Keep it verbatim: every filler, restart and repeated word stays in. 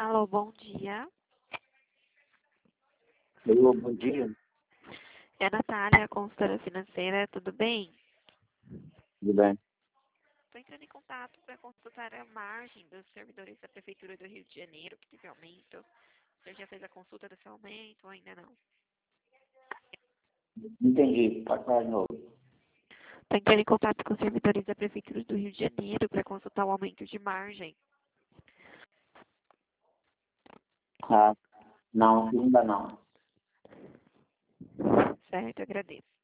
Alô, bom dia. Alô, bom dia. É a Natália, consultora financeira, tudo bem? Tudo bem? Estou entrando em contato para consultar a margem dos servidores da Prefeitura do Rio de Janeiro, que teve aumento. O senhor já fez a consulta desse aumento ou ainda não? Entendi. Pode falar de novo. Estou entrando em contato com os servidores da Prefeitura do Rio de Janeiro para consultar o aumento de margem. Ah, não, ainda não. Certo, agradeço.